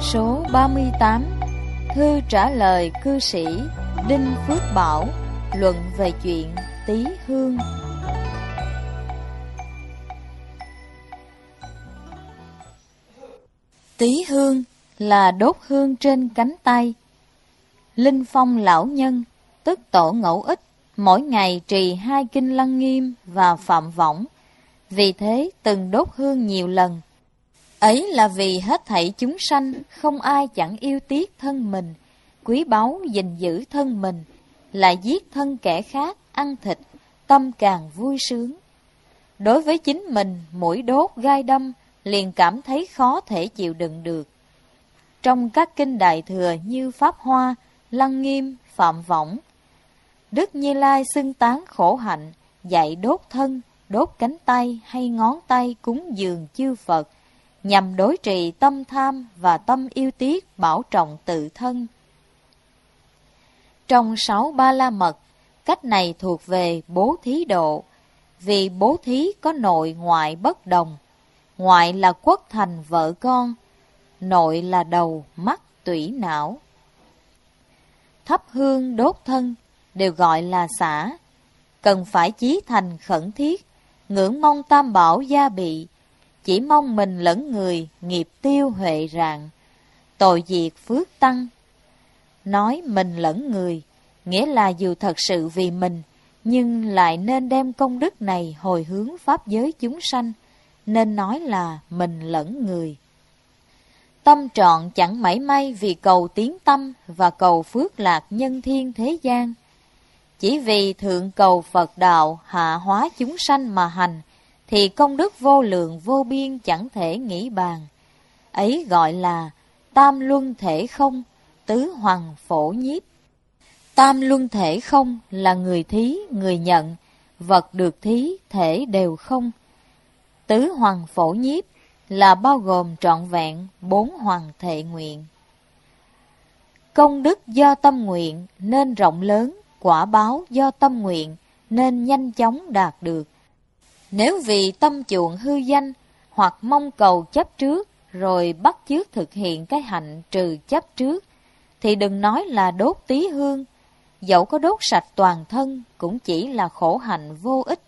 Số 38. Thư trả lời cư sĩ Đinh Phước Bảo luận về chuyện Tý Hương. Tý hương là đốt hương trên cánh tay. Linh Phong lão nhân, tức Tổ Ngẫu Ích, mỗi ngày trì 2 kinh Lăng Nghiêm và Phạm Võng, vì thế từng đốt hương nhiều lần. Ấy là vì hết thảy chúng sanh không ai chẳng yêu tiếc thân mình, quý báu gìn giữ thân mình, lại giết thân kẻ khác ăn thịt, tâm càng vui sướng. Đối với chính mình, mũi đốt gai đâm liền cảm thấy khó thể chịu đựng được. Trong các kinh Đại Thừa như Pháp Hoa, Lăng Nghiêm, Phạm Võng, Đức Như Lai xưng tán khổ hạnh, dạy đốt thân, đốt cánh tay hay ngón tay cúng dường chư Phật, nhằm đối trị tâm tham và tâm yêu tiếc bảo trọng tự thân. Trong 6 Ba La Mật, cách này thuộc về bố thí độ, vì bố thí có nội ngoại bất đồng. Ngoại là quốc thành vợ con, nội là đầu, mắt, tủy, não. Thắp hương đốt thân đều gọi là xả, cần phải chí thành khẩn thiết, ngưỡng mong tam bảo gia bị, chỉ mong mình lẫn người nghiệp tiêu huệ rạng, tội diệt phước tăng. Nói mình lẫn người, nghĩa là dù thật sự vì mình, nhưng lại nên đem công đức này hồi hướng pháp giới chúng sanh, nên nói là mình lẫn người. Tâm trọn chẳng mảy may vì cầu tiến tâm và cầu phước lạc nhân thiên thế gian, chỉ vì thượng cầu Phật đạo hạ hóa chúng sanh mà hành, thì công đức vô lượng vô biên chẳng thể nghĩ bàn. Ấy gọi là tam luân thể không, tứ hoằng phổ nhiếp. Tam luân thể không là người thí, người nhận, vật được thí, thể đều không. Tứ hoằng phổ nhiếp là bao gồm trọn vẹn 4 hoằng thệ nguyện. Công đức do tâm nguyện nên rộng lớn, quả báo do tâm nguyện nên nhanh chóng đạt được. Nếu vì tâm chuộng hư danh hoặc mong cầu chấp trước rồi bắt chước thực hiện cái hạnh trừ chấp trước, thì đừng nói là đốt tí hương, dẫu có đốt sạch toàn thân cũng chỉ là khổ hạnh vô ích.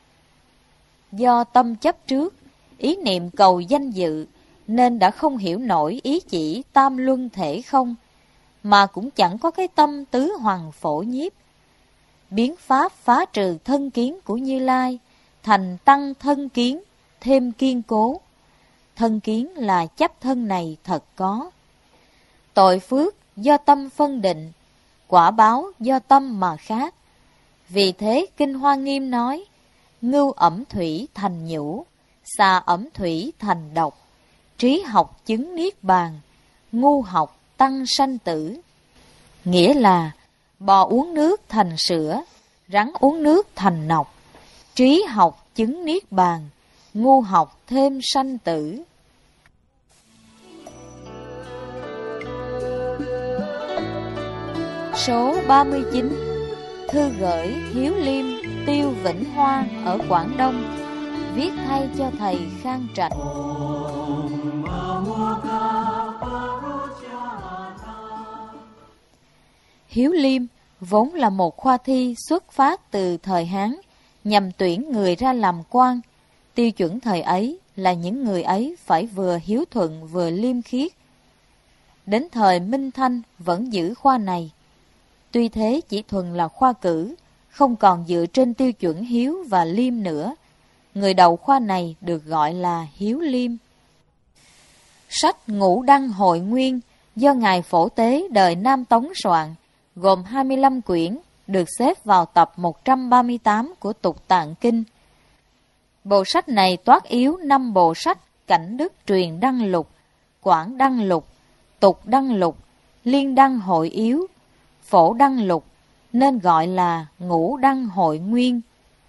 Do tâm chấp trước, ý niệm cầu danh dự, nên đã không hiểu nổi ý chỉ tam luân thể không, mà cũng chẳng có cái tâm tứ hoằng phổ nhiếp. Biến pháp phá trừ thân kiến của Như Lai, thành tăng thân kiến, thêm kiên cố. Thân kiến là chấp thân này thật có. Tội phước do tâm phân định, quả báo do tâm mà khác. Vì thế Kinh Hoa Nghiêm nói, ngưu ẩm thủy thành nhũ, xà ẩm thủy thành độc, trí học chứng niết bàn, ngu học tăng sanh tử. Nghĩa là bò uống nước thành sữa, rắn uống nước thành nọc, trí học chứng niết bàn, ngu học thêm sanh tử. Số 39. Thư gửi Hiếu Liêm, Tiêu Vĩnh Hoa ở Quảng Đông, viết thay cho thầy Khang Trạch. Hiếu Liêm vốn là một khoa thi xuất phát từ thời Hán, nhằm tuyển người ra làm quan. Tiêu chuẩn thời ấy là những người ấy phải vừa hiếu thuận vừa liêm khiết. Đến thời Minh Thanh vẫn giữ khoa này. Tuy thế chỉ thuần là khoa cử, không còn dựa trên tiêu chuẩn hiếu và liêm nữa. Người đầu khoa này được gọi là Hiếu Liêm. Sách Ngũ Đăng Hội Nguyên do Ngài Phổ Tế đời Nam Tống soạn, gồm 25 quyển, được xếp vào tập 138 của Tục Tạng Kinh. Bộ sách này toát yếu 5 bộ sách Cảnh Đức Truyền Đăng Lục, Quảng Đăng Lục, Tục Đăng Lục, Liên Đăng Hội Yếu, Phổ Đăng Lục, nên gọi là Ngũ Đăng Hội Nguyên.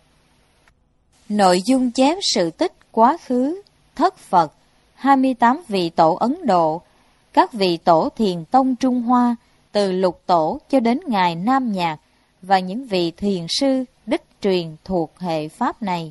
Nội dung chép sự tích quá khứ, thất Phật, 28 vị tổ Ấn Độ, các vị tổ thiền tông Trung Hoa, từ Lục Tổ cho đến Ngài Nam Nhạc, và những vị thiền sư đích truyền thuộc hệ Pháp này.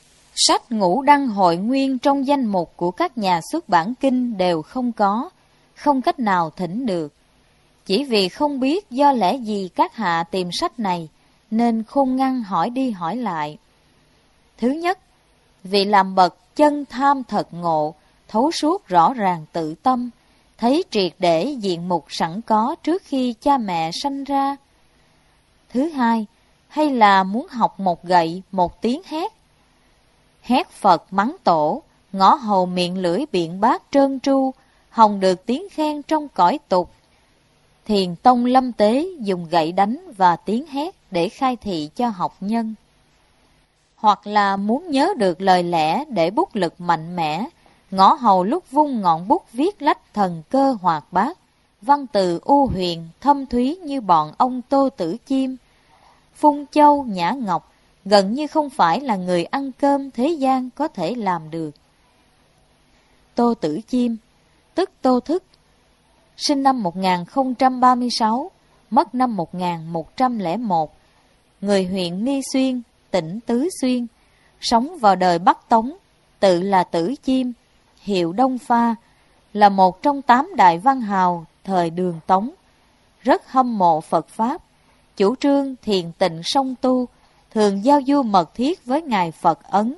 Sách Ngũ Đăng Hội Nguyên trong danh mục của các nhà xuất bản kinh đều không có, không cách nào thỉnh được. Chỉ vì không biết do lẽ gì các hạ tìm sách này, nên khôn ngoan hỏi đi hỏi lại. Thứ nhất, vì làm bậc chân tham thật ngộ, thấu suốt rõ ràng tự tâm, thấy triệt để diện mục sẵn có trước khi cha mẹ sanh ra. Thứ hai, hay là muốn học một gậy, một tiếng hét. Hét Phật mắng tổ, ngõ hầu miệng lưỡi biện bác trơn tru, hòng được tiếng khen trong cõi tục. Thiền tông Lâm Tế dùng gậy đánh và tiếng hét để khai thị cho học nhân. Hoặc là muốn nhớ được lời lẽ để bút lực mạnh mẽ, ngõ hầu lúc vung ngọn bút viết lách thần cơ hoạt bát, văn từ u huyền, thâm thúy như bọn ông Tô Tử Chiêm. Phung Châu, Nhã Ngọc gần như không phải là người ăn cơm thế gian có thể làm được. Tô Tử Chiêm, tức Tô Thức, sinh năm 1036, mất năm 1101, người huyện Nghi Xuyên, tỉnh Tứ Xuyên, sống vào đời Bắc Tống, tự là Tử Chiêm, hiệu Đông Pha, là một trong 8 đại văn hào thời Đường Tống, rất hâm mộ Phật Pháp, chủ trương thiền tịnh song tu, thường giao du mật thiết với Ngài Phật Ấn.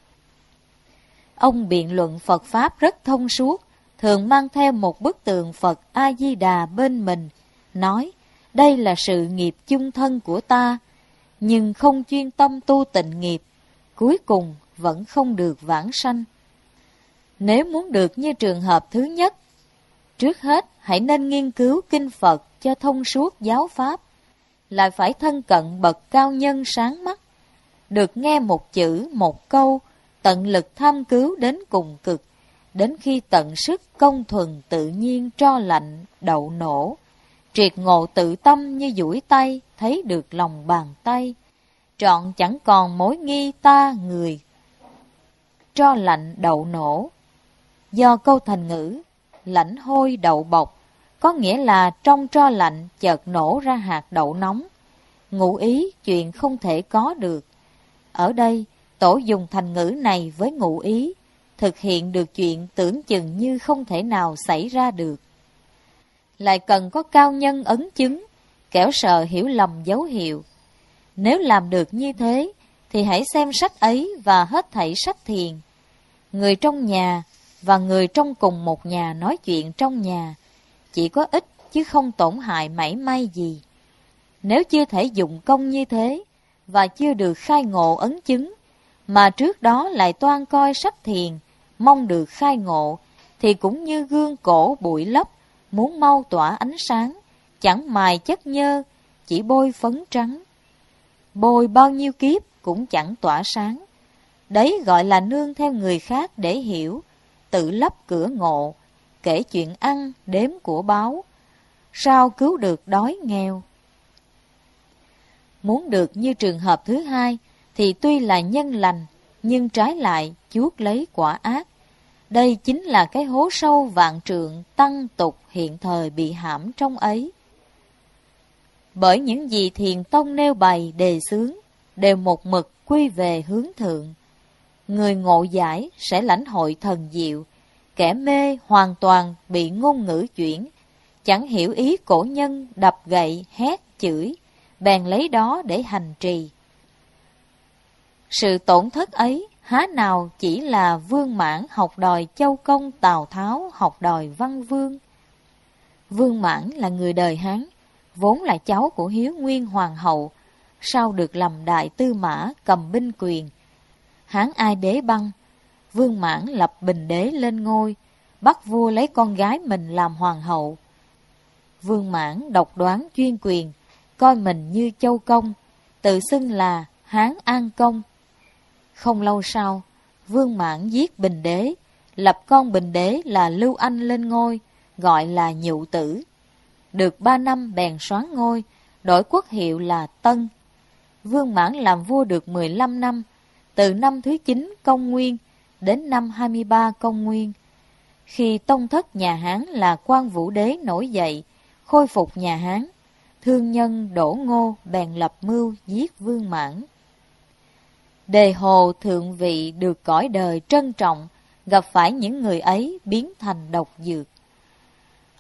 Ông biện luận Phật Pháp rất thông suốt, thường mang theo một bức tượng Phật A-di-đà bên mình, nói, đây là sự nghiệp chung thân của ta, nhưng không chuyên tâm tu tịnh nghiệp, cuối cùng vẫn không được vãng sanh. Nếu muốn được như trường hợp thứ nhất, trước hết hãy nên nghiên cứu kinh Phật cho thông suốt giáo Pháp, lại phải thân cận bậc cao nhân sáng mắt, được nghe một chữ một câu, tận lực tham cứu đến cùng cực, đến khi tận sức công thuần tự nhiên tro lạnh đậu nổ, triệt ngộ tự tâm như duỗi tay thấy được lòng bàn tay, trọn chẳng còn mối nghi ta người. Tro lạnh đậu nổ do câu thành ngữ lãnh hôi đậu bọc, có nghĩa là trong tro lạnh chợt nổ ra hạt đậu nóng, ngụ ý chuyện không thể có được. Ở đây tổ dùng thành ngữ này với ngụ ý thực hiện được chuyện tưởng chừng như không thể nào xảy ra được. Lại cần có cao nhân ấn chứng, kẻo sợ hiểu lầm dấu hiệu. Nếu làm được như thế, thì hãy xem sách ấy và hết thảy sách thiền. Người trong nhà và người trong cùng một nhà nói chuyện trong nhà, chỉ có ích chứ không tổn hại mảy may gì. Nếu chưa thể dụng công như thế, và chưa được khai ngộ ấn chứng, mà trước đó lại toan coi sách thiền, mong được khai ngộ, thì cũng như gương cổ bụi lấp, muốn mau tỏa ánh sáng, chẳng mài chất nhơ, chỉ bôi phấn trắng. Bôi bao nhiêu kiếp cũng chẳng tỏa sáng. Đấy gọi là nương theo người khác để hiểu, tự lấp cửa ngộ, kể chuyện ăn, đếm của báo. Sao cứu được đói nghèo? Muốn được như trường hợp thứ hai, thì tuy là nhân lành, nhưng trái lại chuốc lấy quả ác. Đây chính là cái hố sâu vạn trượng tăng tục hiện thời bị hãm trong ấy. Bởi những gì Thiền Tông nêu bày đề xướng, đều một mực quy về hướng thượng. Người ngộ giải sẽ lãnh hội thần diệu, kẻ mê hoàn toàn bị ngôn ngữ chuyển, chẳng hiểu ý cổ nhân đập gậy, hét, chửi, bèn lấy đó để hành trì. Sự tổn thất ấy há nào chỉ là Vương Mãn học đòi Châu Công, Tào Tháo học đòi Văn Vương. Vương Mãn là người đời Hán, vốn là cháu của Hiếu Nguyên Hoàng hậu, sau được làm đại tư mã cầm binh quyền. Hán Ai Đế băng, Vương Mãn lập Bình Đế lên ngôi, bắt vua lấy con gái mình làm hoàng hậu. Vương Mãn độc đoán chuyên quyền, coi mình như Châu Công, tự xưng là Hán An Công. Không lâu sau, Vương Mãn giết Bình Đế, lập con Bình Đế là Lưu Anh lên ngôi, gọi là Nhụ Tử. Được 3 năm bèn soán ngôi, đổi quốc hiệu là Tân. Vương Mãn làm vua được 15 năm, từ năm thứ 9 Công Nguyên đến năm 23 Công Nguyên. Khi tông thất nhà Hán là Quang Vũ Đế nổi dậy, khôi phục nhà Hán, thương nhân Đỗ Ngô bèn lập mưu giết Vương Mãn. Đề hồ thượng vị được cõi đời trân trọng, gặp phải những người ấy biến thành độc dược.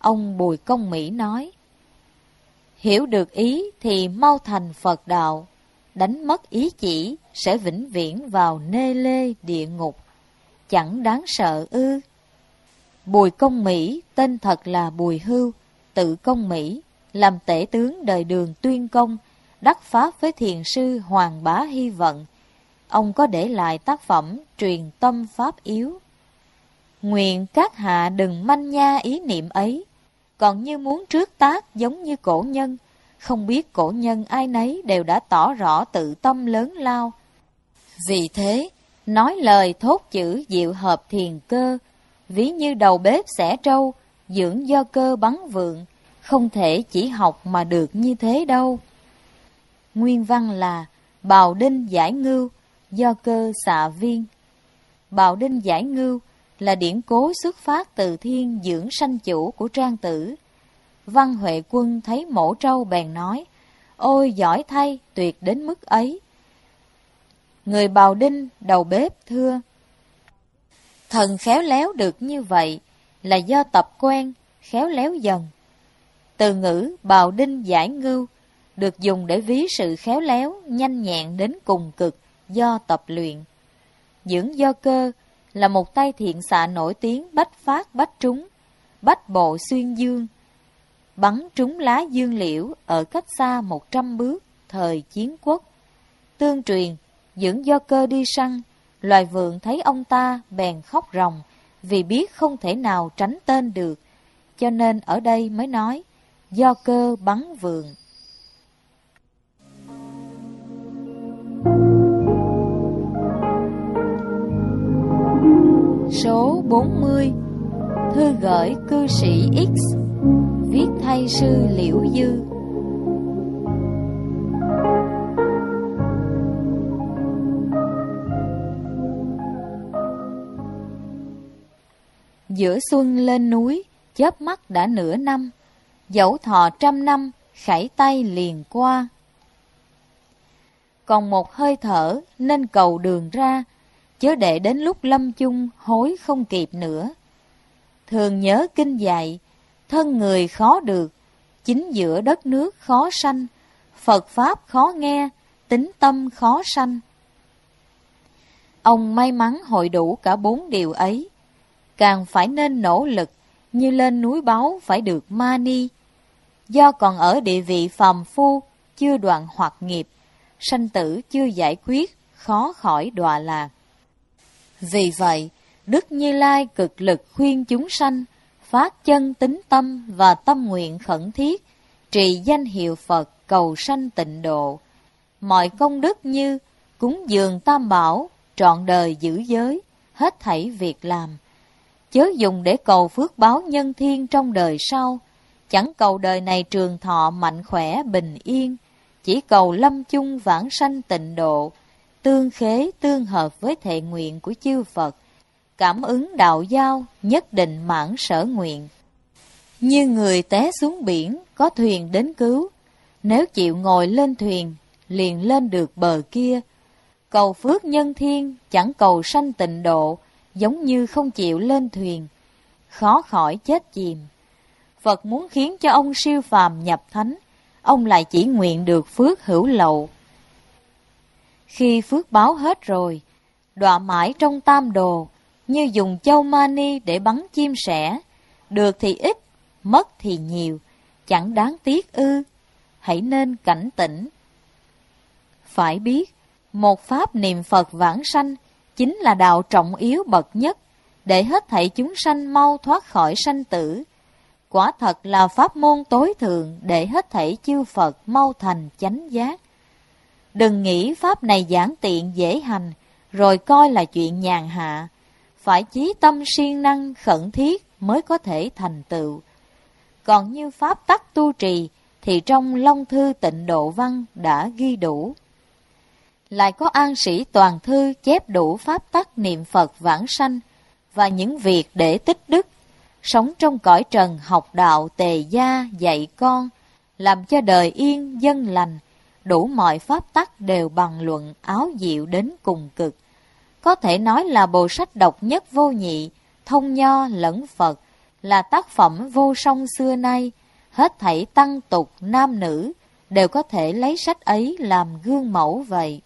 Ông Bùi Công Mỹ nói: hiểu được ý thì mau thành Phật đạo, đánh mất ý chỉ sẽ vĩnh viễn vào nê lê địa ngục, chẳng đáng sợ ư? Bùi Công Mỹ tên thật là Bùi Hưu, tự Công Mỹ, làm tể tướng đời Đường Tuyên Công, đắc pháp với thiền sư Hoàng Bá Hy Vận. Ông có để lại tác phẩm Truyền Tâm Pháp Yếu. Nguyện các hạ đừng manh nha ý niệm ấy, còn như muốn trước tác giống như cổ nhân, không biết cổ nhân ai nấy đều đã tỏ rõ tự tâm lớn lao. Vì thế, nói lời thốt chữ diệu hợp thiền cơ, ví như đầu bếp xẻ trâu, dưỡng do cơ bắn vượng, không thể chỉ học mà được như thế đâu. Nguyên văn là Bào Đinh Giải Ngưu, do cơ xạ viên. Bào Đinh Giải Ngưu là điển cố xuất phát từ thiên dưỡng sanh chủ của Trang Tử. Văn Huệ Quân thấy mổ trâu bèn nói: ôi giỏi thay, tuyệt đến mức ấy. Người Bào Đinh đầu bếp thưa: thần khéo léo được như vậy là do tập quen, khéo léo dần. Từ ngữ Bào Đinh Giải Ngưu được dùng để ví sự khéo léo, nhanh nhẹn đến cùng cực do tập luyện. Dưỡng do cơ là một tay thiện xạ nổi tiếng bách phát bách trúng, bách bộ xuyên dương, bắn trúng lá dương liễu ở cách xa 100 bước thời chiến quốc. Tương truyền, Dưỡng do cơ đi săn, loài vượn thấy ông ta bèn khóc ròng vì biết không thể nào tránh tên được, cho nên ở đây mới nói do cơ bắn vượn. Số 40. Thư gửi cư sĩ X, viết thay sư Liễu Dư. Giữa xuân lên núi, chớp mắt đã nửa năm, dẫu thọ 100 năm, khải tay liền qua. Còn một hơi thở nên cầu đường ra, chớ để đến lúc lâm chung hối không kịp nữa. Thường nhớ kinh dạy, thân người khó được, chính giữa đất nước khó sanh, Phật Pháp khó nghe, tính tâm khó sanh. Ông may mắn hội đủ cả 4 điều ấy, càng phải nên nỗ lực, như lên núi báu phải được ma ni. Do còn ở địa vị phàm phu, chưa đoạn hoặc nghiệp, sanh tử chưa giải quyết, khó khỏi đọa lạc. Vì vậy, Đức Như Lai cực lực khuyên chúng sanh phát chân tín tâm và tâm nguyện khẩn thiết, trì danh hiệu Phật cầu sanh tịnh độ. Mọi công đức như cúng dường Tam Bảo, trọn đời giữ giới, hết thảy việc làm, chớ dùng để cầu phước báo nhân thiên trong đời sau, chẳng cầu đời này trường thọ mạnh khỏe bình yên, chỉ cầu lâm chung vãng sanh tịnh độ, tương khế tương hợp với thệ nguyện của chư Phật, cảm ứng đạo giao, nhất định mãn sở nguyện. Như người té xuống biển, có thuyền đến cứu, nếu chịu ngồi lên thuyền, liền lên được bờ kia. Cầu phước nhân thiên, chẳng cầu sanh tịnh độ, giống như không chịu lên thuyền, khó khỏi chết chìm. Phật muốn khiến cho ông siêu phàm nhập thánh, ông lại chỉ nguyện được phước hữu lậu. Khi phước báo hết rồi, đọa mãi trong tam đồ, như dùng châu mani để bắn chim sẻ, được thì ít, mất thì nhiều, chẳng đáng tiếc ư? Hãy nên cảnh tỉnh. Phải biết, một pháp niệm Phật vãng sanh chính là đạo trọng yếu bậc nhất, để hết thảy chúng sanh mau thoát khỏi sanh tử. Quả thật là pháp môn tối thượng để hết thảy chư Phật mau thành chánh giác. Đừng nghĩ pháp này giản tiện dễ hành, rồi coi là chuyện nhàn hạ. Phải chí tâm siêng năng khẩn thiết mới có thể thành tựu. Còn như pháp tắc tu trì thì trong Long Thư Tịnh Độ Văn đã ghi đủ. Lại có An Sĩ Toàn Thư chép đủ pháp tắc niệm Phật vãng sanh và những việc để tích đức, sống trong cõi trần học đạo tề gia dạy con, làm cho đời yên dân lành, đủ mọi pháp tắc đều bằng luận áo diệu đến cùng cực. Có thể nói là bộ sách độc nhất vô nhị, thông nho lẫn Phật, là tác phẩm vô song xưa nay, hết thảy tăng tục nam nữ đều có thể lấy sách ấy làm gương mẫu vậy.